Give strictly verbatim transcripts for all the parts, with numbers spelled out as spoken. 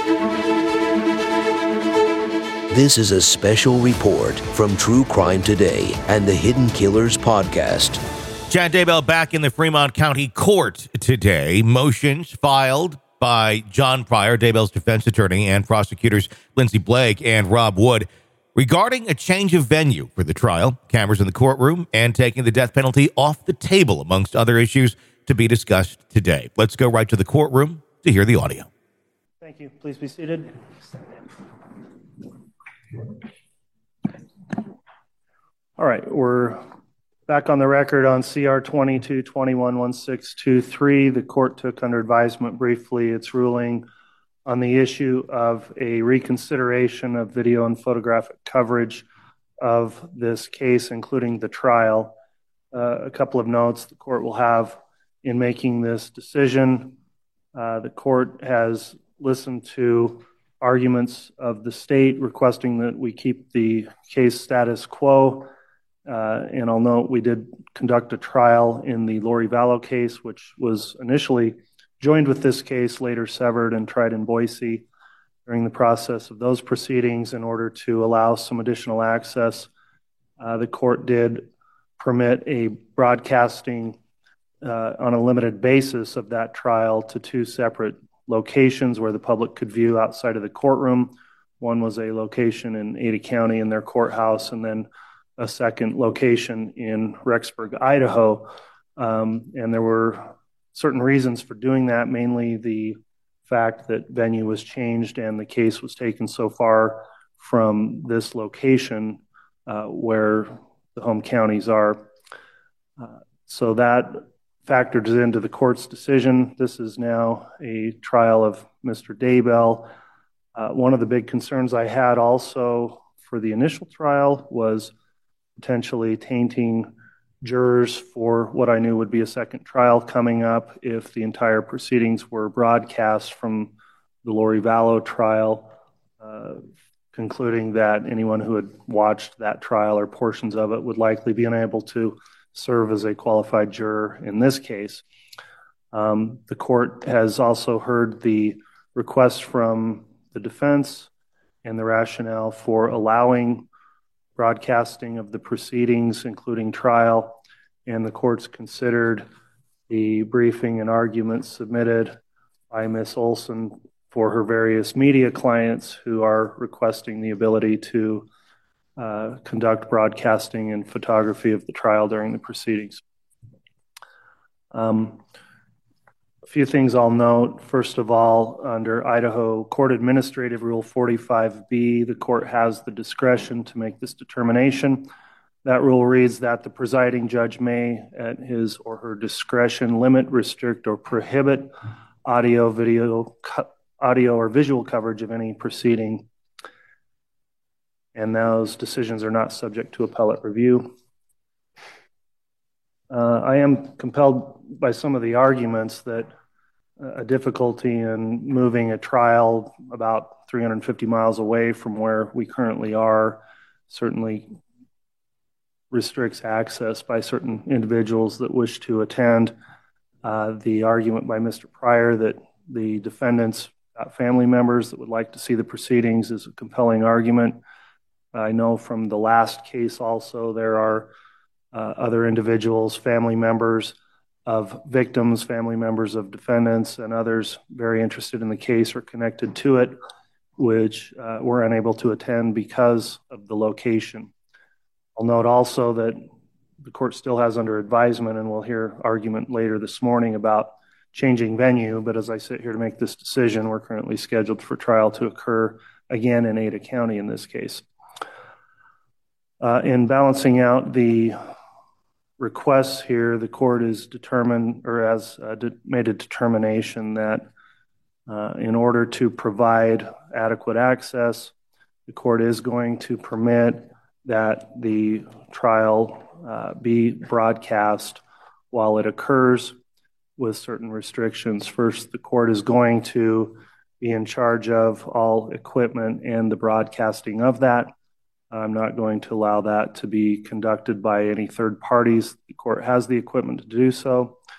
This is a special report from True Crime Today and the Hidden Killers podcast. Chad Daybell back in the Fremont County Court today. Motions filed by John Pryor, Daybell's defense attorney, and prosecutors Lindsey Blake and Rob Wood regarding a change of venue for the trial, cameras in the courtroom, and taking the death penalty off the table, amongst other issues to be discussed today. Let's go right to the courtroom to hear the audio. Thank you. Please be seated. All right, we're back on the record on C R twenty-two twenty-one dash sixteen twenty-three. The court took under advisement briefly its ruling on the issue of a reconsideration of video and photographic coverage of this case, including the trial. Uh, a couple of notes the court will have in making this decision. Uh, the court has listened to arguments of the state requesting that we keep the case status quo. Uh, and I'll note we did conduct a trial in the Lori Vallow case, which was initially joined with this case, later severed and tried in Boise. During the process of those proceedings, in order to allow some additional access, uh, the court did permit a broadcasting uh, on a limited basis of that trial to two separate locations where the public could view outside of the courtroom. One was a location in Ada County in their courthouse, and then a second location in Rexburg, Idaho. Um, and there were certain reasons for doing that, mainly the fact that venue was changed and the case was taken so far from this location uh, where the home counties are. Uh, so that factored into the court's decision. This is now a trial of Mister Daybell. Uh, one of the big concerns I had also for the initial trial was potentially tainting jurors for what I knew would be a second trial coming up if the entire proceedings were broadcast from the Lori Vallow trial, uh, concluding that anyone who had watched that trial or portions of it would likely be unable to serve as a qualified juror in this case. Um, the court has also heard the request from the defense and the rationale for allowing broadcasting of the proceedings, including trial, and the court's considered the briefing and arguments submitted by Miz Olson for her various media clients who are requesting the ability to Uh, conduct broadcasting and photography of the trial during the proceedings. Um, a few things I'll note. First of all, under Idaho Court Administrative Rule forty-five B, the court has the discretion to make this determination. That rule reads that the presiding judge may, at his or her discretion, limit, restrict, or prohibit audio, video, co- audio or visual coverage of any proceeding, and those decisions are not subject to appellate review. Uh, I am compelled by some of the arguments that uh, a difficulty in moving a trial about three hundred fifty miles away from where we currently are certainly restricts access by certain individuals that wish to attend. Uh, the argument by Mister Pryor that the defendants got family members that would like to see the proceedings is a compelling argument. I know from the last case also there are uh, other individuals, family members of victims, family members of defendants, and others very interested in the case or connected to it, which uh, were unable to attend because of the location. I'll note also that the court still has under advisement, and we'll hear argument later this morning about changing venue, but as I sit here to make this decision, we're currently scheduled for trial to occur again in Ada County in this case. Uh, in balancing out the requests here, the court is determined or has uh, de- made a determination that uh, in order to provide adequate access, the court is going to permit that the trial uh, be broadcast while it occurs with certain restrictions. First, the court is going to be in charge of all equipment and the broadcasting of that. I'm not going to allow that to be conducted by any third parties. The court has the equipment to do so.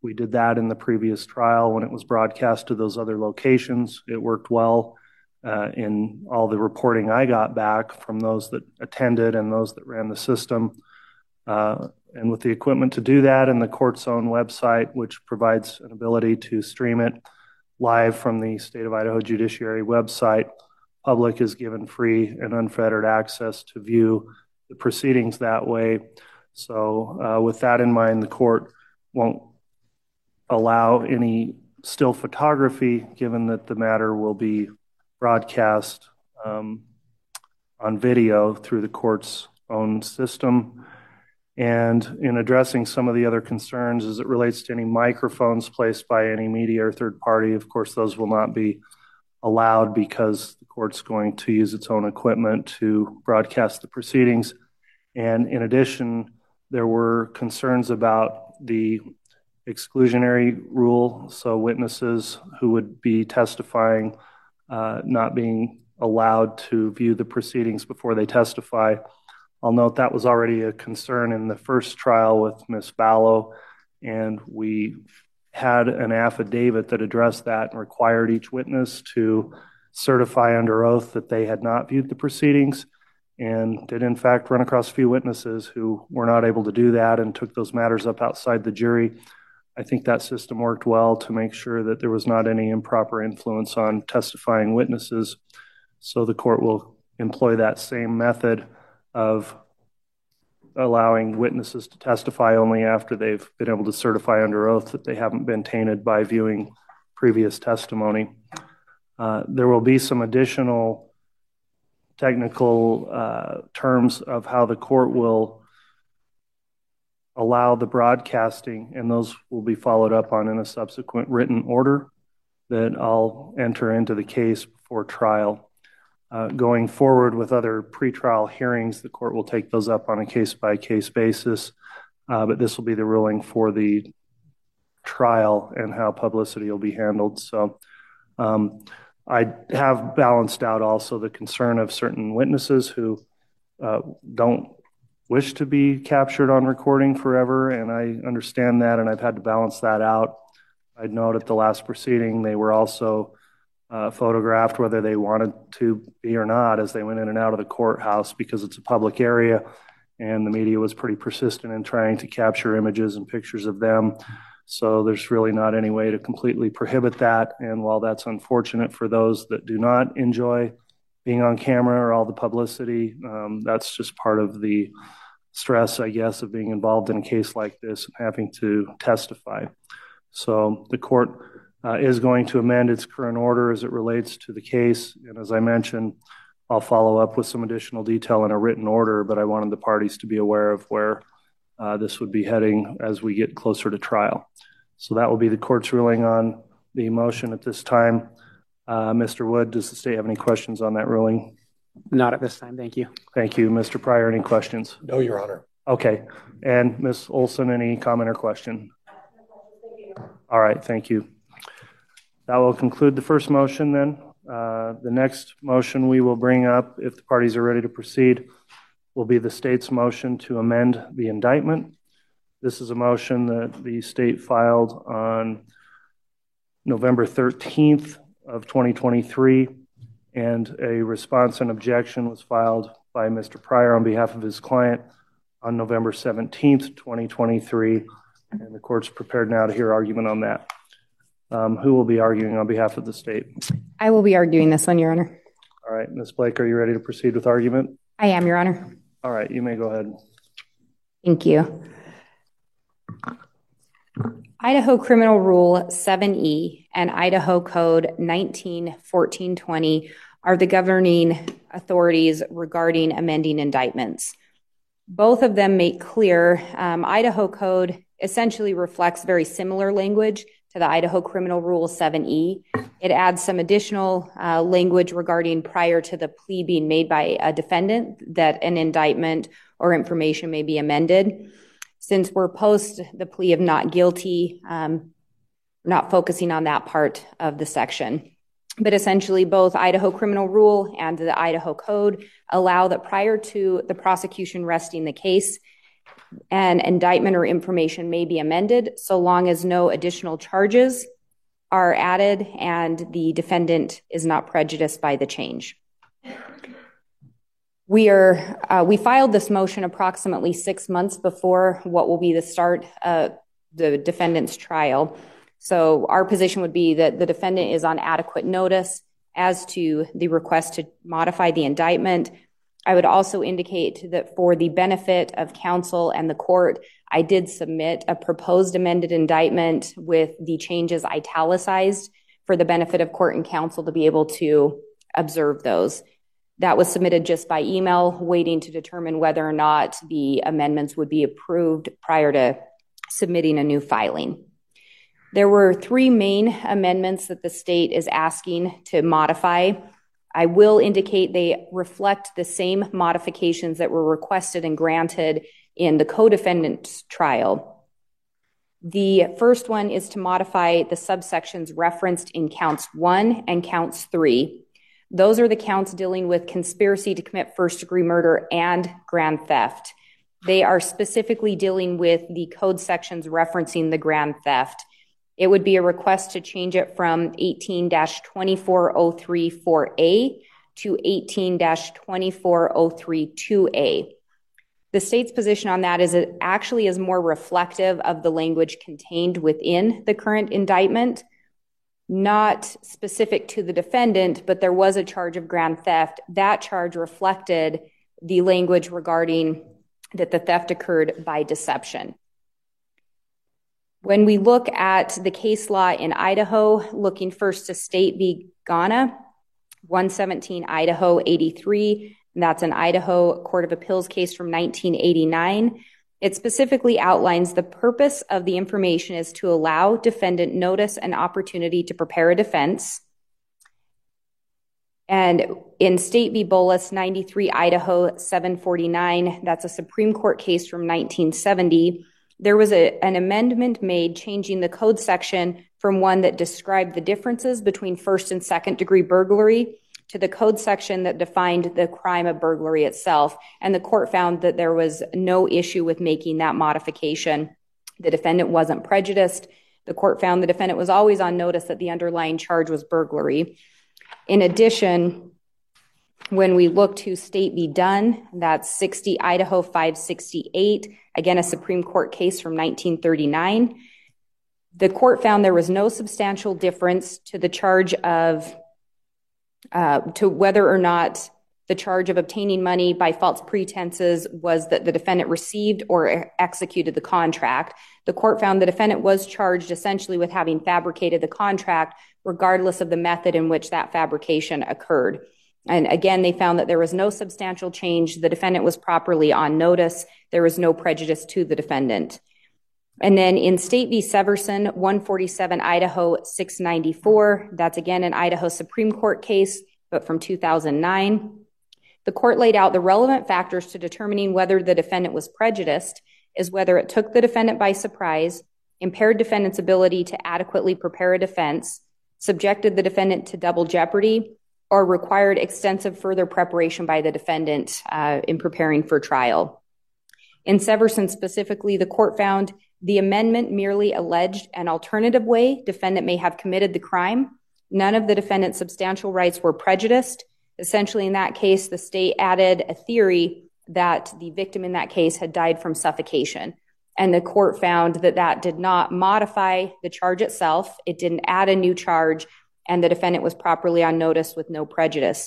We did that in the previous trial when it was broadcast to those other locations. It worked well uh, in all the reporting I got back from those that attended and those that ran the system. Uh, and with the equipment to do that and the court's own website, which provides an ability to stream it live from the State of Idaho Judiciary website, public is given free and unfettered access to view the proceedings that way. So uh, with that in mind, the court won't allow any still photography, given that the matter will be broadcast um, on video through the court's own system. And in addressing some of the other concerns as it relates to any microphones placed by any media or third party, of course, those will not be allowed because the court's going to use its own equipment to broadcast the proceedings. And in addition, there were concerns about the exclusionary rule, so witnesses who would be testifying uh, not being allowed to view the proceedings before they testify. I'll note that was already a concern in the first trial with Miz Ballo, and we had an affidavit that addressed that and required each witness to certify under oath that they had not viewed the proceedings, and did in fact run across a few witnesses who were not able to do that and took those matters up outside the jury. I think that system worked well to make sure that there was not any improper influence on testifying witnesses. So the court will employ that same method of allowing witnesses to testify only after they've been able to certify under oath that they haven't been tainted by viewing previous testimony. Uh, there will be some additional technical uh, terms of how the court will allow the broadcasting, and those will be followed up on in a subsequent written order that I'll enter into the case before trial. Uh, going forward with other pretrial hearings, the court will take those up on a case-by-case basis, uh, but this will be the ruling for the trial and how publicity will be handled. So um, I have balanced out also the concern of certain witnesses who uh, don't wish to be captured on recording forever, and I understand that, and I've had to balance that out. I'd note at the last proceeding they were also Uh, photographed whether they wanted to be or not as they went in and out of the courthouse because it's a public area, and the media was pretty persistent in trying to capture images and pictures of them. So there's really not any way to completely prohibit that. And while that's unfortunate for those that do not enjoy being on camera or all the publicity, um, that's just part of the stress, I guess, of being involved in a case like this and having to testify. So the court Uh, is going to amend its current order as it relates to the case. And as I mentioned, I'll follow up with some additional detail in a written order, but I wanted the parties to be aware of where uh, this would be heading as we get closer to trial. So that will be the court's ruling on the motion at this time. Uh, Mister Wood, does the state have any questions on that ruling? Not at this time, thank you. Thank you. Mister Pryor, any questions? No, Your Honor. Okay. And Miz Olson, any comment or question? All right, thank you. That will conclude the first motion then. Uh, the next motion we will bring up, if the parties are ready to proceed, will be the state's motion to amend the indictment. This is a motion that the state filed on November thirteenth of twenty twenty-three, and a response and objection was filed by Mister Pryor on behalf of his client on November seventeenth, twenty twenty-three, and the court's prepared now to hear argument on that. Um, who will be arguing on behalf of the state? I will be arguing this one, Your Honor. All right, Miz Blake, are you ready to proceed with argument? I am, Your Honor. All right, you may go ahead. Thank you. Idaho Criminal Rule seven E and Idaho Code nineteen fourteen twenty are the governing authorities regarding amending indictments. Both of them make clear um, Idaho Code essentially reflects very similar language to the Idaho Criminal Rule seven E. It adds some additional uh, language regarding prior to the plea being made by a defendant that an indictment or information may be amended. Since we're post the plea of not guilty, um, not focusing on that part of the section. But essentially both Idaho Criminal Rule and the Idaho Code allow that prior to the prosecution resting the case, An indictment or information may be amended so long as no additional charges are added and the defendant is not prejudiced by the change. We are uh, we filed this motion approximately six months before what will be the start of the defendant's trial. So our position would be that the defendant is on adequate notice as to the request to modify the indictment. I would also indicate that for the benefit of counsel and the court, I did submit a proposed amended indictment with the changes italicized for the benefit of court and counsel to be able to observe those. That was submitted just by email, waiting to determine whether or not the amendments would be approved prior to submitting a new filing. There were three main amendments that the state is asking to modify. I will indicate they reflect the same modifications that were requested and granted in the co-defendant's trial. The first one is to modify the subsections referenced in counts one and counts three. Those are the counts dealing with conspiracy to commit first-degree murder and grand theft. They are specifically dealing with the code sections referencing the grand theft. It would be a request to change it from eighteen dash twenty-four oh three four A to eighteen dash twenty-four oh three two A. The state's position on that is it actually is more reflective of the language contained within the current indictment, not specific to the defendant, but there was a charge of grand theft. That charge reflected the language regarding that the theft occurred by deception. When we look at the case law in Idaho, looking first to State v. Ghana, one seventeen Idaho eighty-three, and that's an Idaho Court of Appeals case from nineteen eighty-nine. It specifically outlines the purpose of the information is to allow defendant notice and opportunity to prepare a defense. And in State v. Bolus ninety-three Idaho seven forty-nine, that's a Supreme Court case from nineteen seventy. There was a, an amendment made changing the code section from one that described the differences between first and second degree burglary to the code section that defined the crime of burglary itself. And the court found that there was no issue with making that modification. The defendant wasn't prejudiced. The court found the defendant was always on notice that the underlying charge was burglary. In addition, when we look to State v. Dunn, that's sixty Idaho five sixty-eight, again, a Supreme Court case from nineteen thirty-nine. The court found there was no substantial difference to the charge of, uh, to whether or not the charge of obtaining money by false pretenses was that the defendant received or executed the contract. The court found the defendant was charged essentially with having fabricated the contract, regardless of the method in which that fabrication occurred. And again, they found that there was no substantial change. The defendant was properly on notice. There was no prejudice to the defendant. And then in State v. Severson, one forty-seven Idaho six ninety-four, that's again an Idaho Supreme Court case, but from two thousand nine. The court laid out the relevant factors to determining whether the defendant was prejudiced is whether it took the defendant by surprise, impaired defendant's ability to adequately prepare a defense, subjected the defendant to double jeopardy, or required extensive further preparation by the defendant uh, in preparing for trial. In Severson specifically, the court found the amendment merely alleged an alternative way defendant may have committed the crime. None of the defendant's substantial rights were prejudiced. Essentially, in that case, the state added a theory that the victim in that case had died from suffocation. And the court found that that did not modify the charge itself. It didn't add a new charge, and the defendant was properly on notice with no prejudice.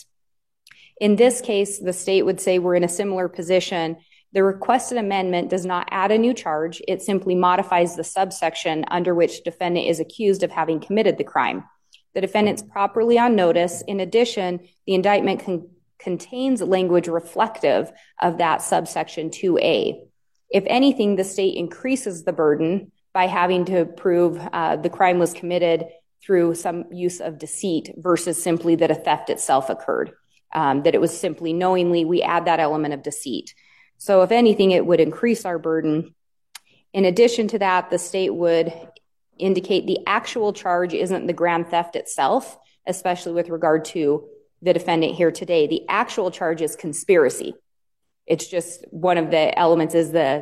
In this case, the state would say we're in a similar position. The requested amendment does not add a new charge. It simply modifies the subsection under which defendant is accused of having committed the crime. The defendant's properly on notice. In addition, the indictment con- contains language reflective of that subsection two A. If anything, the state increases the burden by having to prove uh, the crime was committed through some use of deceit versus simply that a theft itself occurred, um, that it was simply knowingly. We add that element of deceit. So if anything, it would increase our burden. In addition to that, the state would indicate the actual charge isn't the grand theft itself, especially with regard to the defendant here today. The actual charge is conspiracy. It's just one of the elements is the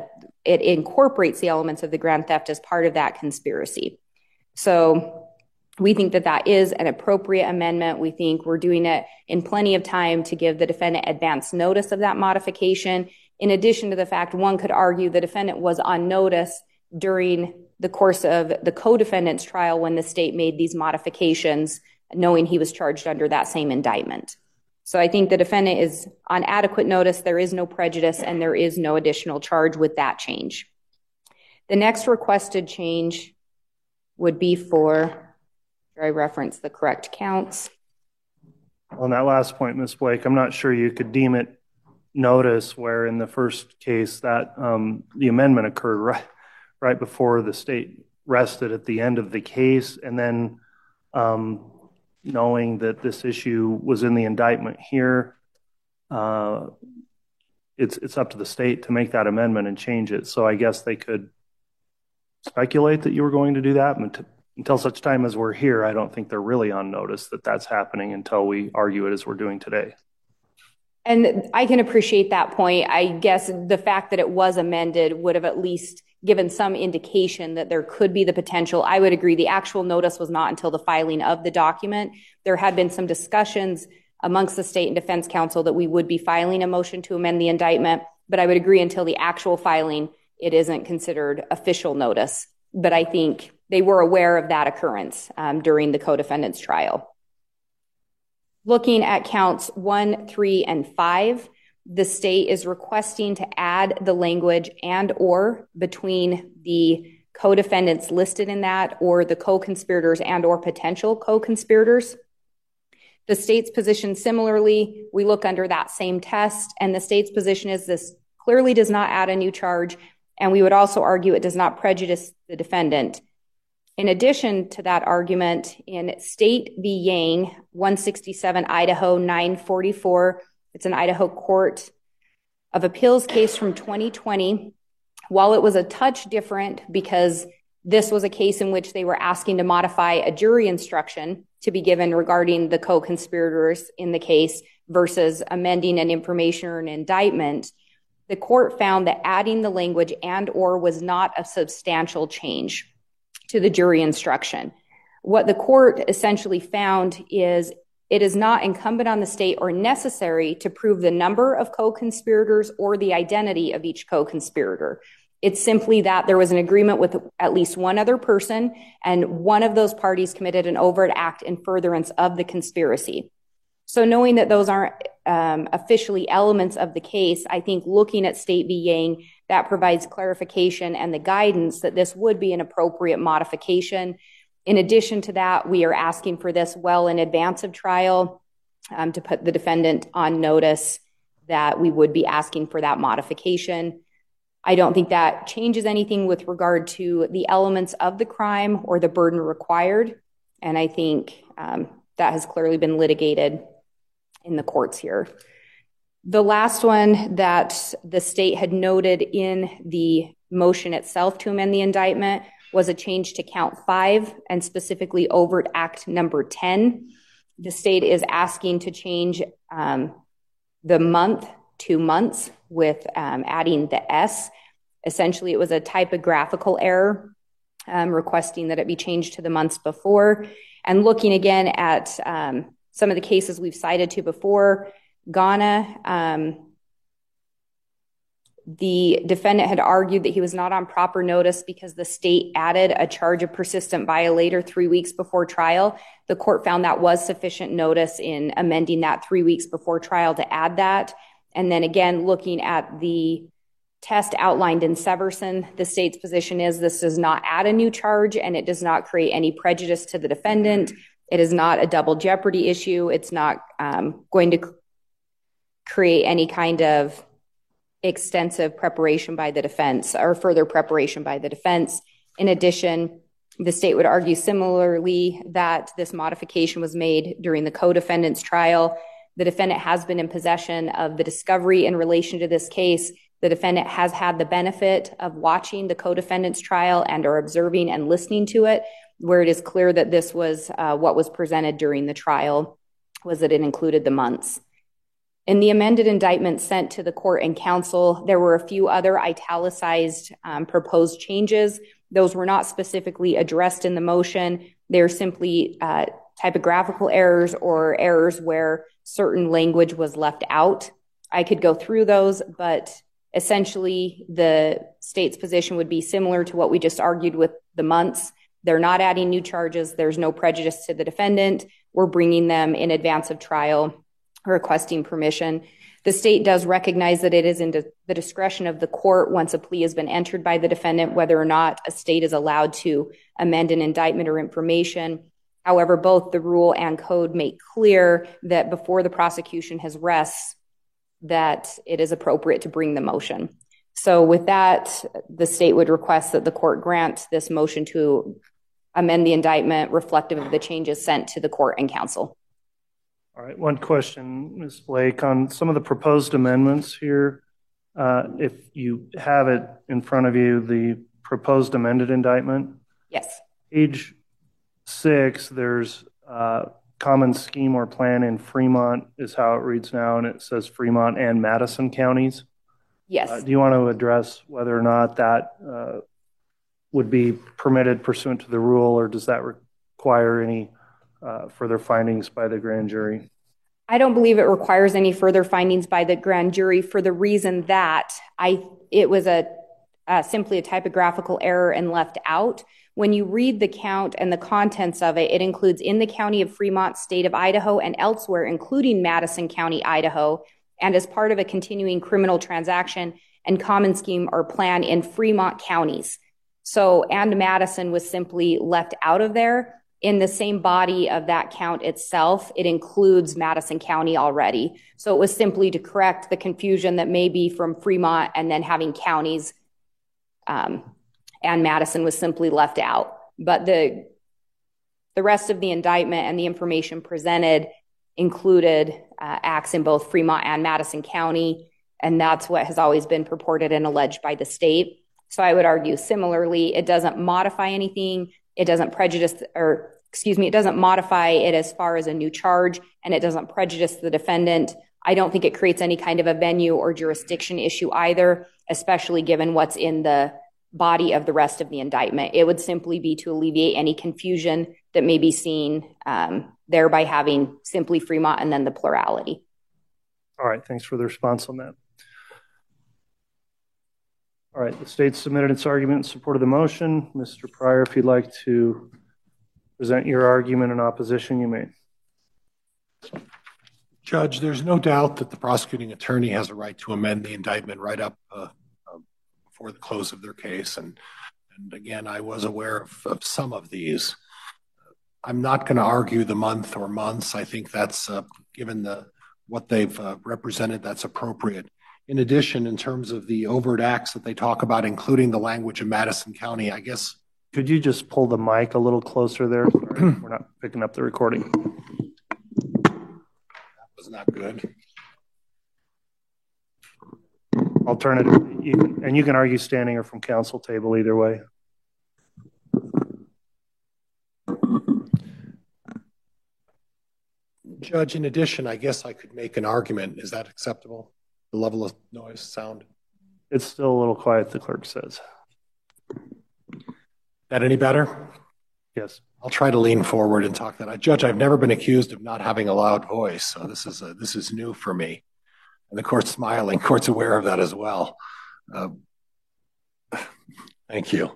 it incorporates the elements of the grand theft as part of that conspiracy. So we think that that is an appropriate amendment. We think we're doing it in plenty of time to give the defendant advance notice of that modification. In addition to the fact, one could argue the defendant was on notice during the course of the co-defendant's trial when the state made these modifications, knowing he was charged under that same indictment. So I think the defendant is on adequate notice. There is no prejudice and there is no additional charge with that change. The next requested change would be for, I reference the correct counts. On that last point, Miz Blake, I'm not sure you could deem it notice where in the first case that um, the amendment occurred right, right before the state rested at the end of the case, and then um, knowing that this issue was in the indictment here, uh, it's it's up to the state to make that amendment and change it. So I guess they could speculate that you were going to do that, but to, until such time as we're here, I don't think they're really on notice that that's happening until we argue it as we're doing today. And I can appreciate that point. I guess the fact that it was amended would have at least given some indication that there could be the potential. I would agree the actual notice was not until the filing of the document. There had been some discussions amongst the state and defense counsel that we would be filing a motion to amend the indictment, but I would agree until the actual filing, it isn't considered official notice. But I think they were aware of that occurrence um, during the co-defendant's trial. Looking at counts one, three, and five, the state is requesting to add the language and or between the co-defendants listed in that or the co-conspirators and or potential co-conspirators. The state's position similarly, we look under that same test, and the state's position is this clearly does not add a new charge, and we would also argue it does not prejudice the defendant. In addition to that argument, in State v. Yang, one sixty-seven Idaho nine forty-four, it's an Idaho Court of Appeals case from twenty twenty. While it was a touch different because this was a case in which they were asking to modify a jury instruction to be given regarding the co-conspirators in the case versus amending an information or an indictment, the court found that adding the language and or was not a substantial change to the jury instruction. What the court essentially found is it is not incumbent on the state or necessary to prove the number of co-conspirators or the identity of each co-conspirator. It's simply that there was an agreement with at least one other person, and one of those parties committed an overt act in furtherance of the conspiracy. So knowing that those aren't um, officially elements of the case, I think looking at State v. Yang, that provides clarification and the guidance that this would be an appropriate modification. In addition to that, we are asking for this well in advance of trial um, to put the defendant on notice that we would be asking for that modification. I don't think that changes anything with regard to the elements of the crime or the burden required. And I think um, that has clearly been litigated in the courts here. The last one that the state had noted in the motion itself to amend the indictment was a change to count five and specifically overt act number ten. The state is asking to change um, the month to months with um, adding the S. Essentially, it was a typographical error, um, requesting that it be changed to the months before. And looking again at um, some of the cases we've cited to before, Ghana, um, the defendant had argued that he was not on proper notice because the state added a charge of persistent violator three weeks before trial. The court found that was sufficient notice in amending that three weeks before trial to add that. And then again, looking at the test outlined in Severson, the state's position is this does not add a new charge and it does not create any prejudice to the defendant. It is not a double jeopardy issue. It's not um, going to create any kind of extensive preparation by the defense or further preparation by the defense. In addition, the state would argue similarly that this modification was made during the co-defendant's trial. The defendant has been in possession of the discovery in relation to this case. The defendant has had the benefit of watching the co-defendant's trial and or observing and listening to it, where it is clear that this was uh, what was presented during the trial, was that it included the months. In the amended indictment sent to the court and counsel, there were a few other italicized um, proposed changes. Those were not specifically addressed in the motion. They're simply uh, typographical errors or errors where certain language was left out. I could go through those, but essentially the state's position would be similar to what we just argued with the months. They're not adding new charges. There's no prejudice to the defendant. We're bringing them in advance of trial, requesting permission. The state does recognize that it is in the discretion of the court once a plea has been entered by the defendant, whether or not a state is allowed to amend an indictment or information. However, both the rule and code make clear that before the prosecution has rests, that it is appropriate to bring the motion. So with that, the state would request that the court grant this motion to amend the indictment reflective of the changes sent to the court and counsel. All right, one question, Miz Blake, on some of the proposed amendments here. Uh, if you have it in front of you, the proposed amended indictment. Yes. Page six, there's uh, common scheme or plan in Fremont is how it reads now, and it says Fremont and Madison counties. Yes. Uh, do you want to address whether or not that uh, would be permitted pursuant to the rule, or does that require any Uh, further findings by the grand jury? I don't believe it requires any further findings by the grand jury for the reason that I it was a uh, simply a typographical error and left out. When you read the count and the contents of it, it includes in the county of Fremont, state of Idaho, and elsewhere, including Madison County, Idaho, and as part of a continuing criminal transaction and common scheme or plan in Fremont counties. So, and Madison was simply left out of there. In the same body of that count itself, it includes Madison County already. So it was simply to correct the confusion that may be from Fremont and then having counties, um, and Madison was simply left out. But the the rest of the indictment and the information presented included uh, acts in both Fremont and Madison County, and that's what has always been purported and alleged by the state. So I would argue similarly, it doesn't modify anything. It doesn't prejudice, or excuse me, it doesn't modify it as far as a new charge, and it doesn't prejudice the defendant. I don't think it creates any kind of a venue or jurisdiction issue either, especially given what's in the body of the rest of the indictment. It would simply be to alleviate any confusion that may be seen um, there by having simply Fremont and then the plurality. All right, thanks for the response on that. All right, the state submitted its argument in support of the motion. Mister Pryor, if you'd like to present your argument in opposition, you may. Judge, there's no doubt that the prosecuting attorney has a right to amend the indictment right up uh, uh, before the close of their case. And, and again, I was aware of, of some of these. I'm not going to argue the month or months. I think that's, uh, given the what they've uh, represented, that's appropriate. In addition, in terms of the overt acts that they talk about, including the language of Madison County, I guess. Could you just pull the mic a little closer there? Sorry, we're not picking up the recording. That was not good. Alternative, you can, and you can argue standing or from counsel table either way. Judge, in addition, I guess I could make an argument. Is that acceptable? The level of noise, sound? It's still a little quiet, the clerk says. That any better? Yes. I'll try to lean forward and talk that. Judge, I've never been accused of not having a loud voice, so this is a, this is new for me. And the court's smiling. Court's aware of that as well. Uh, thank you.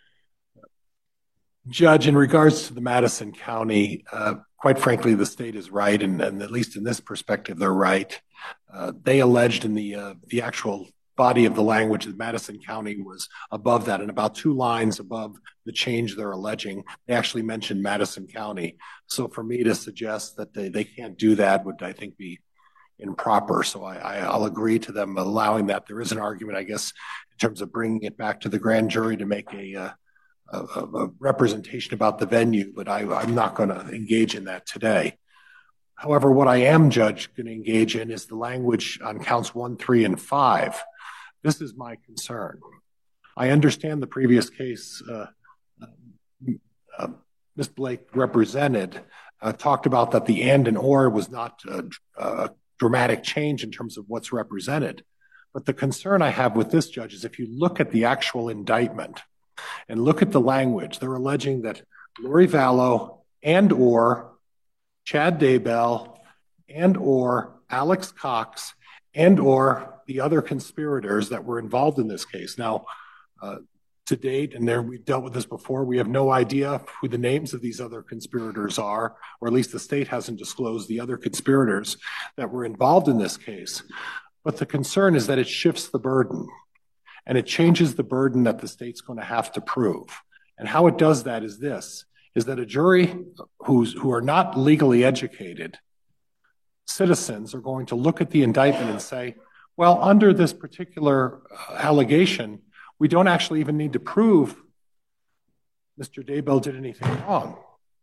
Judge, in regards to the Madison County, uh, quite frankly, the state is right, and, and at least in this perspective, they're right. Uh, they alleged in the uh, the actual body of the language that Madison County was above that, and about two lines above the change they're alleging, they actually mentioned Madison County. So for me to suggest that they, they can't do that would, I think, be improper. So I, I, I'll agree to them allowing that. There is an argument, I guess, in terms of bringing it back to the grand jury to make a, uh, a, a representation about the venue, but I, I'm not going to engage in that today. However, what I am, Judge, going to engage in is the language on counts one, three, and five. This is my concern. I understand the previous case uh, uh, Miz Blake represented uh, talked about that the and and or was not uh, uh, dramatic change in terms of what's represented. But the concern I have with this, Judge, is if you look at the actual indictment and look at the language, they're alleging that Lori Vallow and or Chad Daybell and or Alex Cox and or the other conspirators that were involved in this case. Now, uh, to date, and there we've dealt with this before, we have no idea who the names of these other conspirators are, or at least the state hasn't disclosed the other conspirators that were involved in this case. But the concern is that it shifts the burden, and it changes the burden that the state's going to have to prove. And how it does that is this, is that a jury who's, who are not legally educated citizens are going to look at the indictment and say, well, under this particular uh, allegation, we don't actually even need to prove Mister Daybell did anything wrong.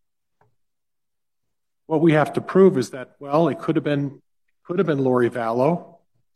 What we have to prove is that, well, it could have been could have been Lori Vallow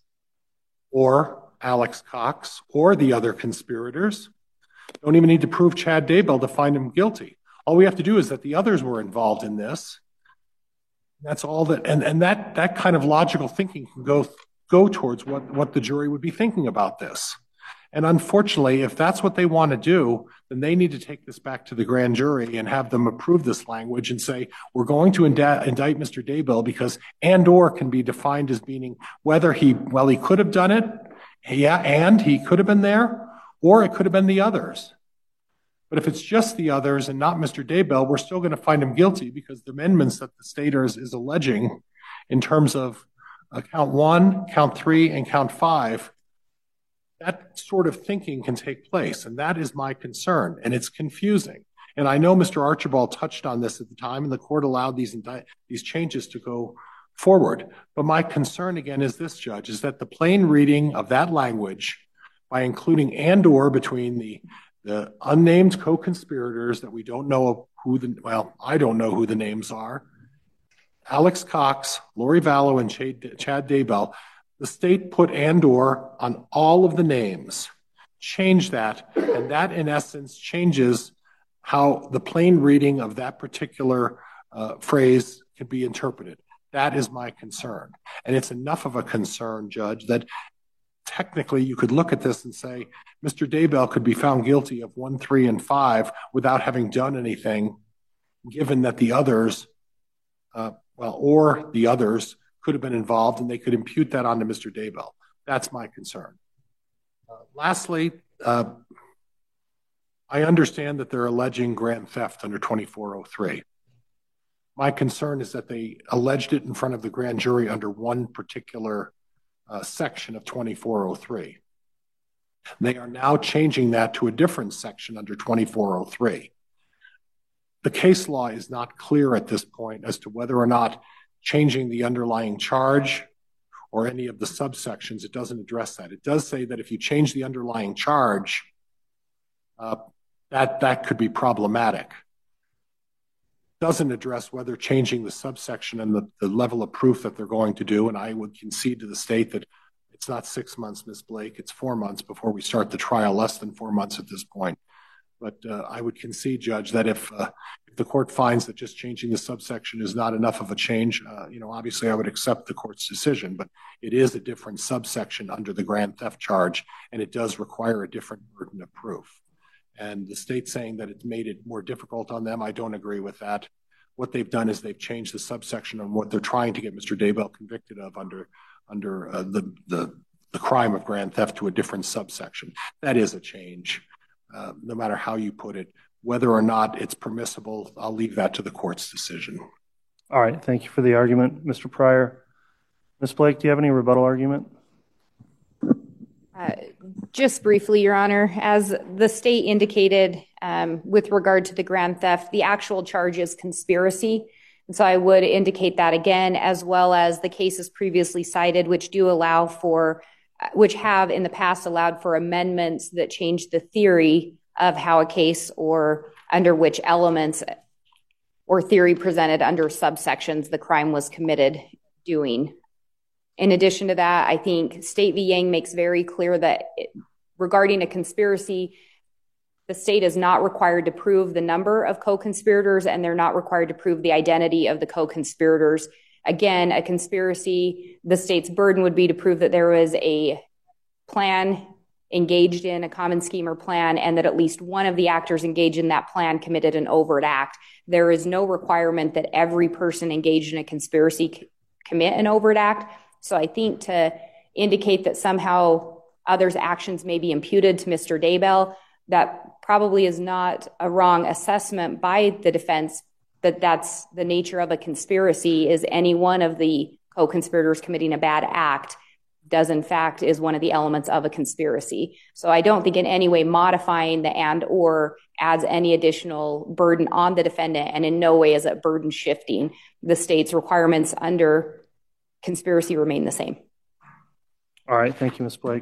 or Alex Cox or the other conspirators. Don't even need to prove Chad Daybell to find him guilty. All we have to do is that the others were involved in this. That's all that, and, and that that kind of logical thinking can go go towards what, what the jury would be thinking about this. And unfortunately, if that's what they want to do, then they need to take this back to the grand jury and have them approve this language and say, we're going to indict, indict Mister Daybell because and or can be defined as meaning whether he, well, he could have done it, yeah, and he could have been there, or it could have been the others. But if it's just the others and not Mister Daybell, we're still going to find him guilty because the amendments that the state is, is alleging in terms of uh, count one, count three, and count five, that sort of thinking can take place, and that is my concern, and it's confusing. And I know Mister Archibald touched on this at the time, and the court allowed these indi- these changes to go forward. But my concern, again, is this, Judge, is that the plain reading of that language, by including and or between the, the unnamed co-conspirators that we don't know who the, well, I don't know who the names are, Alex Cox, Lori Vallow, and Chad, Chad Daybell, the state put and or on all of the names, change that, and that in essence changes how the plain reading of that particular uh, phrase can be interpreted. That is my concern. And it's enough of a concern, Judge, that technically you could look at this and say, Mister Daybell could be found guilty of one, three, and five without having done anything, given that the others, uh, well, or the others, could have been involved, and they could impute that onto Mister Daybell. That's my concern. Uh, lastly, uh, I understand that they're alleging grand theft under twenty-four oh three. My concern is that they alleged it in front of the grand jury under one particular uh, section of twenty-four oh three. They are now changing that to a different section under twenty-four oh three. The case law is not clear at this point as to whether or not changing the underlying charge or any of the subsections, it doesn't address that. It does say that if you change the underlying charge, uh, that, that could be problematic. It doesn't address whether changing the subsection and the, the level of proof that they're going to do, and I would concede to the state that it's not six months, Miz Blake, it's four months before we start the trial, less than four months at this point. But uh, I would concede, Judge, that if, uh, if the court finds that just changing the subsection is not enough of a change, uh, you know, obviously I would accept the court's decision, but it is a different subsection under the grand theft charge, and it does require a different burden of proof. And the state saying that it's made it more difficult on them, I don't agree with that. What they've done is they've changed the subsection on what they're trying to get Mister Daybell convicted of under under uh, the, the the crime of grand theft to a different subsection. That is a change. Uh, no matter how you put it, whether or not it's permissible, I'll leave that to the court's decision. All right. Thank you for the argument, Mister Pryor. Miz Blake, do you have any rebuttal argument? Uh, just briefly, Your Honor, as the state indicated um, with regard to the grand theft, the actual charge is conspiracy. And so I would indicate that again, as well as the cases previously cited, which do allow for which have in the past allowed for amendments that change the theory of how a case or under which elements or theory presented under subsections the crime was committed doing. In addition to that, I think State v. Yang makes very clear that it, regarding a conspiracy, the state is not required to prove the number of co-conspirators, and they're not required to prove the identity of the co-conspirators. Again, a conspiracy, the state's burden would be to prove that there was a plan engaged in, a common scheme or plan, and that at least one of the actors engaged in that plan committed an overt act. There is no requirement that every person engaged in a conspiracy c- commit an overt act. So I think to indicate that somehow others' actions may be imputed to Mister Daybell, that probably is not a wrong assessment by the defense, that that's the nature of a conspiracy, is any one of the co-conspirators committing a bad act does in fact is one of the elements of a conspiracy. So I don't think in any way modifying the and or adds any additional burden on the defendant, and in no way is it burden shifting. The state's requirements under conspiracy remain the same. All right, thank you, Miz Blake.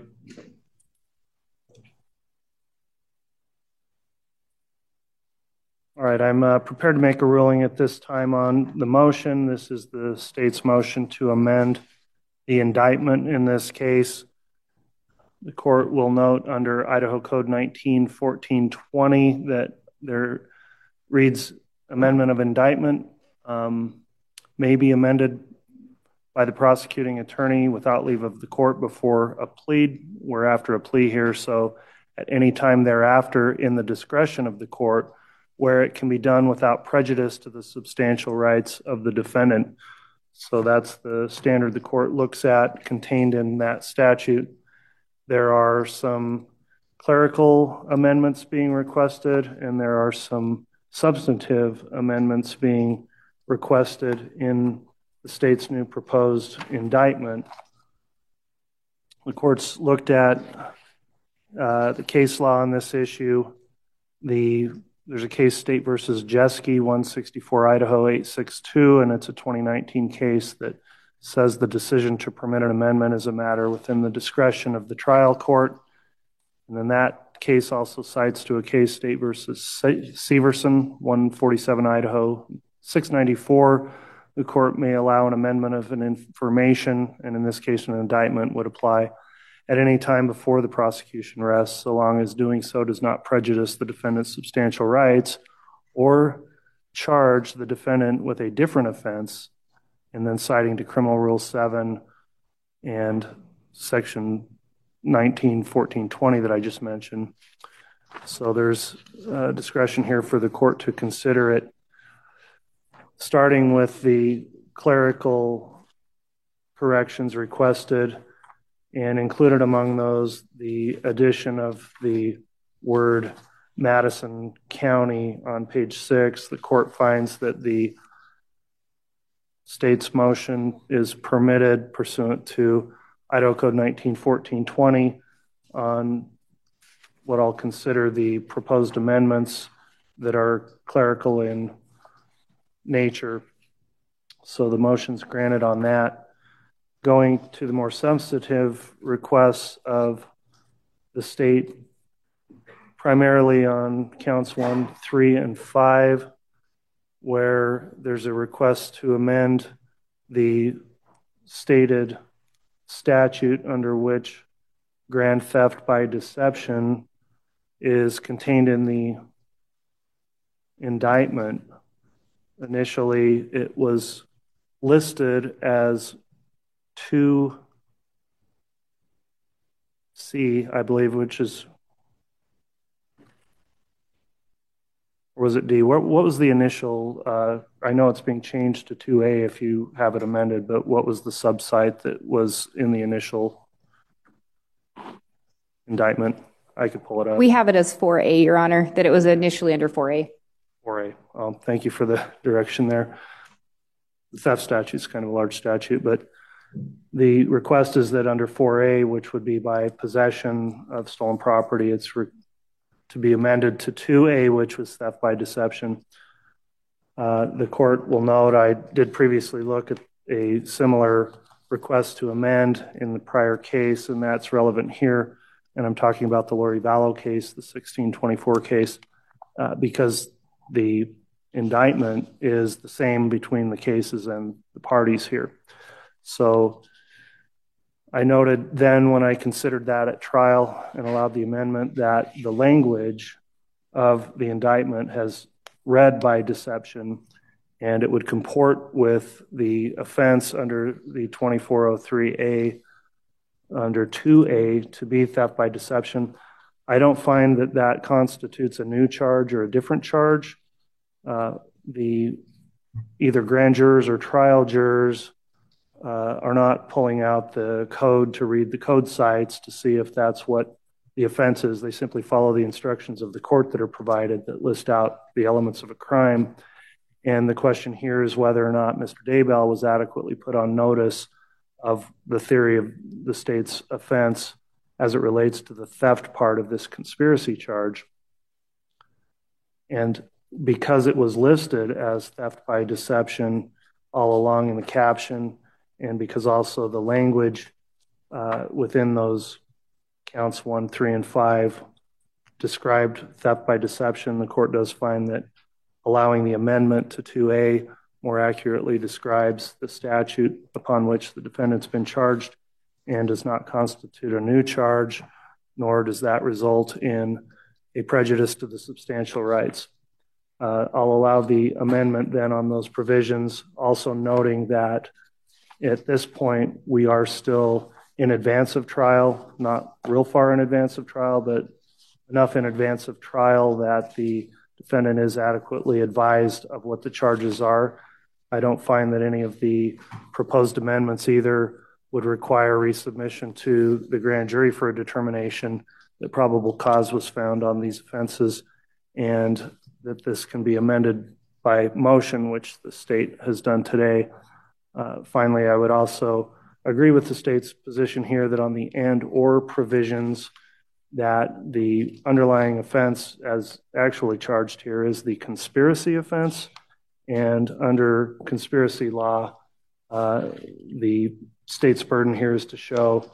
All right, I'm uh, prepared to make a ruling at this time on the motion. This is the state's motion to amend the indictment in this case. The court will note under Idaho Code nineteen fourteen twenty that there reads amendment of indictment um, may be amended by the prosecuting attorney without leave of the court before a plea. We're after a plea here, so at any time thereafter in the discretion of the court, where it can be done without prejudice to the substantial rights of the defendant. So that's the standard the court looks at contained in that statute. There are some clerical amendments being requested, and there are some substantive amendments being requested in the state's new proposed indictment. The court's looked at uh, the case law on this issue. The There's a case, State versus Jeske, one sixty-four Idaho eight sixty-two, and it's a twenty nineteen case that says the decision to permit an amendment is a matter within the discretion of the trial court. And then that case also cites to a case, State versus Severson, one forty-seven Idaho six ninety-four. The court may allow an amendment of an information, and in this case, an indictment would apply at any time before the prosecution rests, so long as doing so does not prejudice the defendant's substantial rights or charge the defendant with a different offense, and then citing to Criminal Rule seven and Section nineteen fourteen twenty that I just mentioned. So there's uh, discretion here for the court to consider it, starting with the clerical corrections requested, and included among those the addition of the word Madison County on page six. The court finds that the state's motion is permitted pursuant to Idaho Code nineteen fourteen twenty on what I'll consider the proposed amendments that are clerical in nature. So the motion's granted on that. Going to the more substantive requests of the state, primarily on counts one, three, and five, where there's a request to amend the stated statute under which grand theft by deception is contained in the indictment. Initially, it was listed as two C, I believe, which is, or was it D? What, what was the initial, uh, I know it's being changed to two A if you have it amended, but what was the subsite that was in the initial indictment? I could pull it up. We have it as four A, Your Honor, that it was initially under four A. four A. Um, thank you for the direction there. The theft statute is kind of a large statute, but the request is that under four A, which would be by possession of stolen property, it's re- to be amended to two A, which was theft by deception. Uh, the court will note I did previously look at a similar request to amend in the prior case, and that's relevant here. And I'm talking about the Lori Vallow case, the sixteen twenty-four case, uh, because the indictment is the same between the cases and the parties here. So I noted then when I considered that at trial and allowed the amendment that the language of the indictment has read by deception, and it would comport with the offense under the twenty-four oh three A under two A to be theft by deception. I don't find that that constitutes a new charge or a different charge. Uh, the either grand jurors or trial jurors uh, are not pulling out the code to read the code cites to see if that's what the offense is. They simply follow the instructions of the court that are provided that list out the elements of a crime. And the question here is whether or not Mister Daybell was adequately put on notice of the theory of the state's offense as it relates to the theft part of this conspiracy charge. And because it was listed as theft by deception all along in the caption, and because also the language uh, within those counts one, three, and five described theft by deception, the court does find that allowing the amendment to two A more accurately describes the statute upon which the defendant's been charged and does not constitute a new charge, nor does that result in a prejudice to the substantial rights. Uh, I'll allow the amendment then on those provisions, also noting that at this point we are still in advance of trial, not real far in advance of trial, but enough in advance of trial that the defendant is adequately advised of what the charges are. I don't find that any of the proposed amendments either would require resubmission to the grand jury for a determination that probable cause was found on these offenses, and that this can be amended by motion, which the state has done today. Uh, finally, I would also agree with the state's position here that on the and or provisions, that the underlying offense as actually charged here is the conspiracy offense. And under conspiracy law, uh, the state's burden here is to show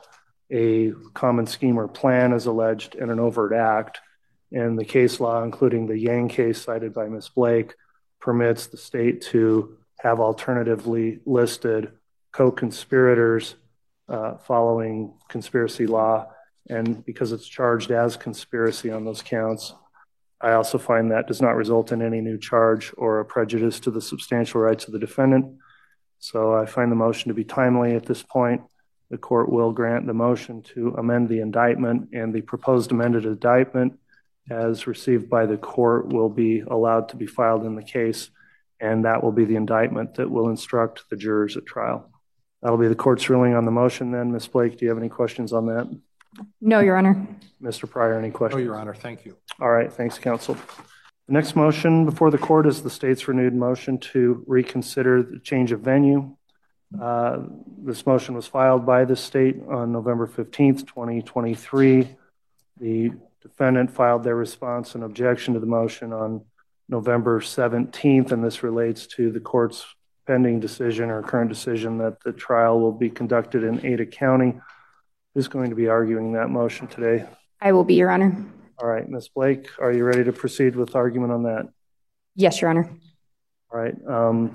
a common scheme or plan as alleged in an overt act. And the case law, including the Yang case cited by Miz Blake, permits the state to have alternatively listed co-conspirators uh, following conspiracy law. And because it's charged as conspiracy on those counts, I also find that does not result in any new charge or a prejudice to the substantial rights of the defendant. So I find the motion to be timely at this point. The court will grant the motion to amend the indictment, and the proposed amended indictment as received by the court will be allowed to be filed in the case, and that will be the indictment that will instruct the jurors at trial. That'll be the court's ruling on the motion then. Miz Blake, do you have any questions on that? No, Your Honor. Mister Pryor, any questions? No, Your Honor. Thank you. All right. Thanks, counsel. The next motion before the court is the state's renewed motion to reconsider the change of venue. Uh, this motion was filed by the state on November fifteenth, twenty twenty-three. The defendant filed their response and objection to the motion on November seventeenth, and this relates to the court's pending decision or current decision that the trial will be conducted in Ada County. Who's going to be arguing that motion today? I will be, Your Honor. All right, Miz Blake, are you ready to proceed with argument on that? Yes, Your Honor. All right. Um,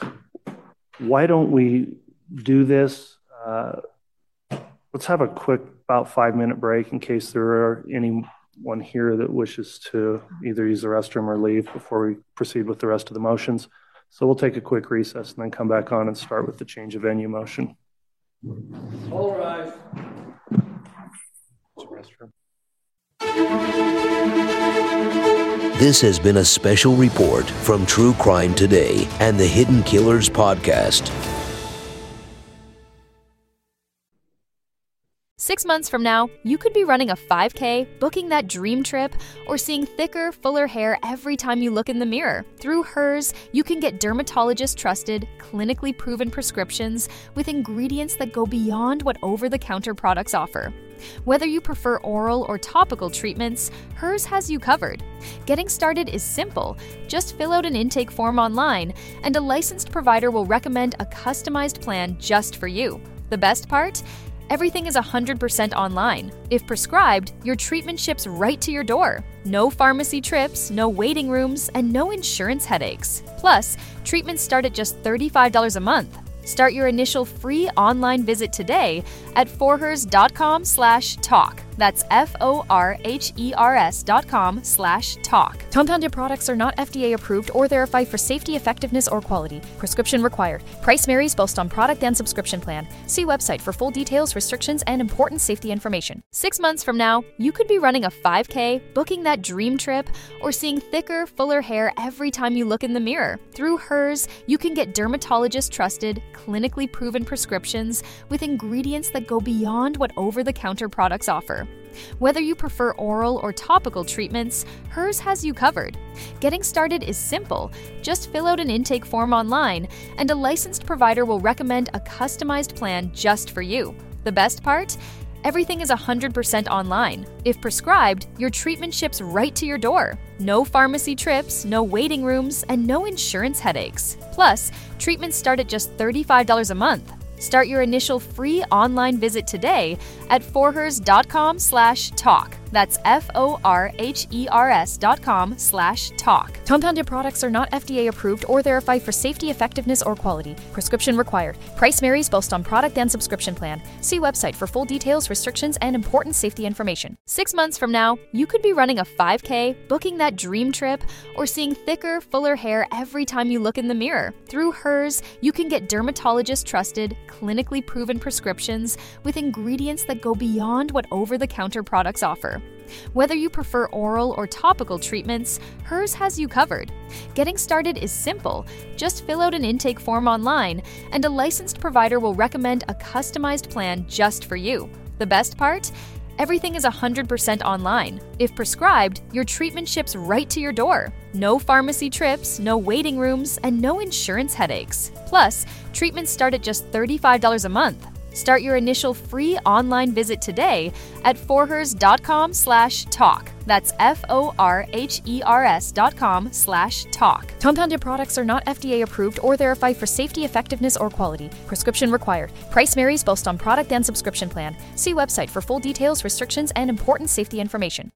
why don't we do this? Uh, let's have a quick about five minute break in case there are anyone here that wishes to either use the restroom or leave before we proceed with the rest of the motions. So we'll take a quick recess and then come back on and start with the change of venue motion. All rise. Restroom. This has been a special report from True Crime Today and the Hidden Killers podcast. Six months from now, you could be running a five K, booking that dream trip, or seeing thicker, fuller hair every time you look in the mirror. Through Hers, you can get dermatologist-trusted, clinically proven prescriptions with ingredients that go beyond what over-the-counter products offer. Whether you prefer oral or topical treatments, Hers has you covered. Getting started is simple. Just fill out an intake form online, and a licensed provider will recommend a customized plan just for you. The best part? Everything is one hundred percent online. If prescribed, your treatment ships right to your door. No pharmacy trips, no waiting rooms, and no insurance headaches. Plus, treatments start at just thirty-five dollars a month. Start your initial free online visit today at forhers.com slash talk. That's F O R H E R S dot com slash talk. Compounded products are not F D A approved or verified for safety, effectiveness, or quality. Prescription required. Price varies based on product and subscription plan. See website for full details, restrictions, and important safety information. Six months from now, you could be running a five K, booking that dream trip, or seeing thicker, fuller hair every time you look in the mirror. Through Hers, you can get dermatologist-trusted, clinically proven prescriptions with ingredients that go beyond what over-the-counter products offer. Whether you prefer oral or topical treatments, Hers has you covered. Getting started is simple. Just fill out an intake form online, and a licensed provider will recommend a customized plan just for you. The best part? Everything is one hundred percent online. If prescribed, your treatment ships right to your door. No pharmacy trips, no waiting rooms, and no insurance headaches. Plus, treatments start at just thirty-five dollars a month. Start your initial free online visit today at forhers dot com slash talk. That's F O R H E R S dot com slash talk. Compounded products are not F D A approved or verified for safety, effectiveness, or quality. Prescription required. Price varies based on product and subscription plan. See website for full details, restrictions, and important safety information. Six months from now, you could be running a five K, booking that dream trip, or seeing thicker, fuller hair every time you look in the mirror. Through Hers, you can get dermatologist-trusted, clinically proven prescriptions with ingredients that go beyond what over-the-counter products offer. Whether you prefer oral or topical treatments, Hers has you covered. Getting started is simple. Just fill out an intake form online, and a licensed provider will recommend a customized plan just for you. The best part? Everything is one hundred percent online. If prescribed, your treatment ships right to your door. No pharmacy trips, no waiting rooms, and no insurance headaches. Plus, treatments start at just thirty-five dollars a month. Start your initial free online visit today at forhers dot com slash talk. That's F O R H E R S dot com slash talk. Compounded products are not F D A approved or verified for safety, effectiveness, or quality. Prescription required. Price varies based on product and subscription plan. See website for full details, restrictions, and important safety information.